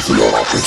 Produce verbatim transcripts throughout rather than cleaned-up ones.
في العراقي.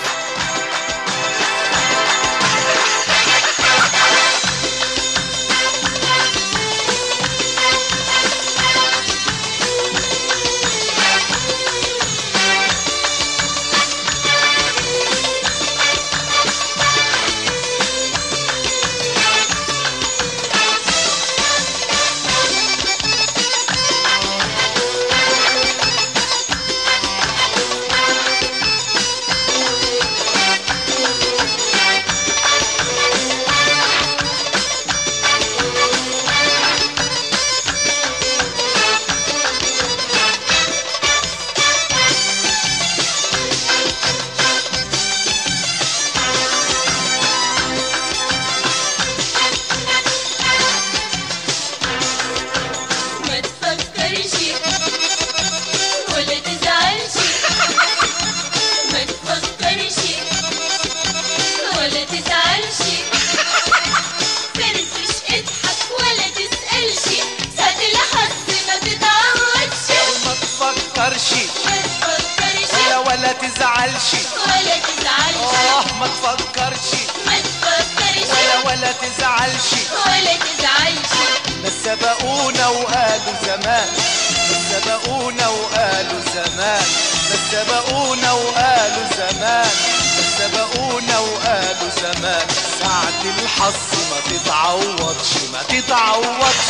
ولا ولا تزعلش ولا تزعلش اه ما تفكرش ما تفكرش ولا ولا تزعلش ولا تزعلش. بس سبقونا وقالوا زمان بس سبقونا وقالوا زمان بس سبقونا وقالوا زمان بس سبقونا وقالوا زمان ساعة الحظ ما تتعوضش ما تتعوضش.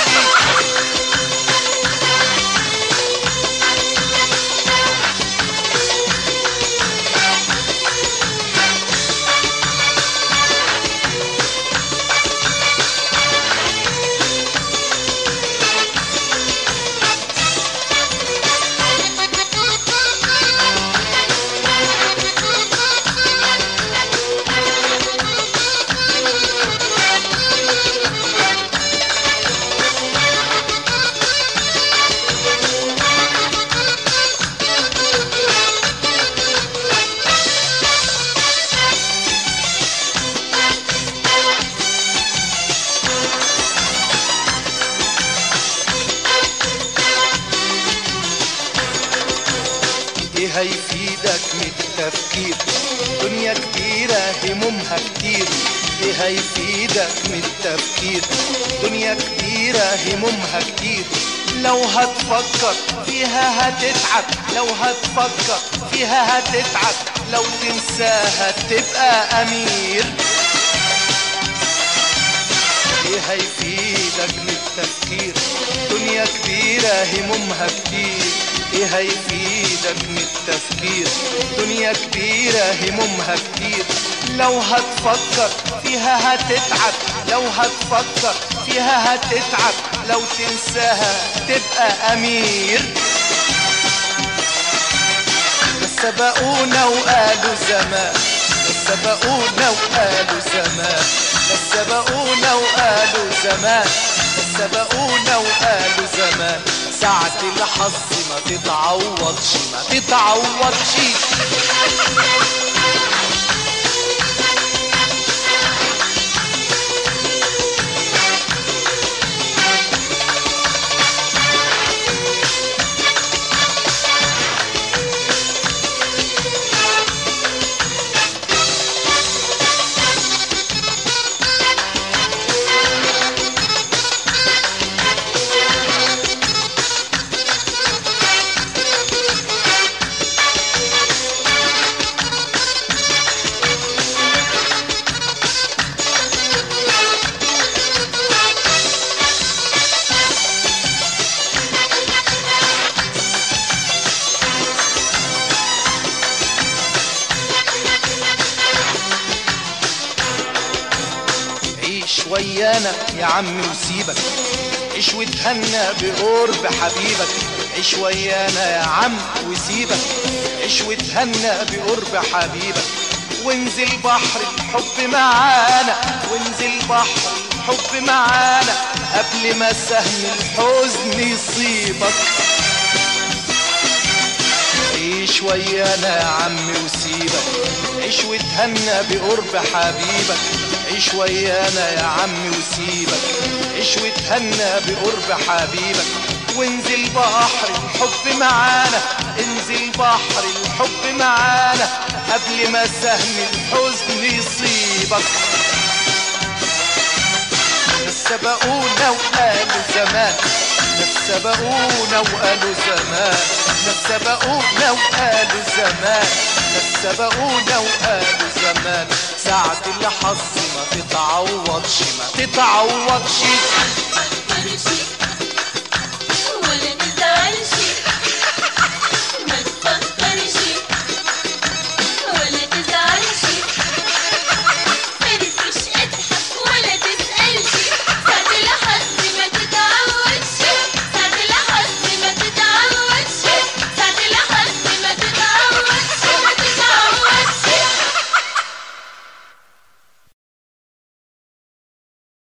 ايه هيفيدك من التفكير دنيا كبيرة همومها كتير. ايه هيفيدك من التفكير دنيا كبيرة همومها كتير. لو هتفكر فيها هتتعب لو هتفكر فيها هتتعب لو تنساها تبقى امير. ايه هيفيدك من التفكير دنيا كبيرة همومها كتير. ايه هيفيدك من التفكير دنيا كبيرة همومها كتير. لو هتفكر فيها هتتعب لو هتفكر فيها هتتعب لو تنساها تبقى امير. بس سبقونا وقالوا زمان بس سبقونا وقالوا زمان بس سبقونا وقالوا زمان بس سبقونا وقالوا زمان ساعة الحظ ما تتعوضش ما تتعوضش. ويانا يا عمي وسيبك عيش وتهنى بقرب حبيبك. عيش ويانا يا عم وسيبك عيش وتهنى بقرب حبيبك. وانزل بحر الحب معانا وانزل بحر الحب معانا قبل ما سهم الحزن يصيبك. عيش ويانا يا عمي وسيبك عيش وتهنى بقرب حبيبك. عيش ويانا يا عمي وسيبك عيش وتهنى بقرب حبيبك. وانزل بحر الحب معانا، انزل بحر الحب معانا قبل ما سهم الحزن يصيبك. ناس سبقونا وقالوا زمان، ناس سبقونا وقالوا زمان، ناس سبقونا وقالوا زمان، ناس سبقونا وقالوا زمان. ساعة الحظ ما تتعوضش، ما تتعوضش.